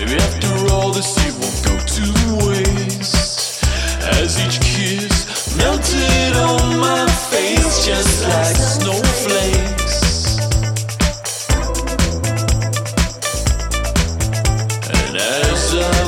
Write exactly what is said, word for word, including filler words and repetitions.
Maybe after all this it won't go to waste, as each kiss melted on my face just like snowflakes. And as I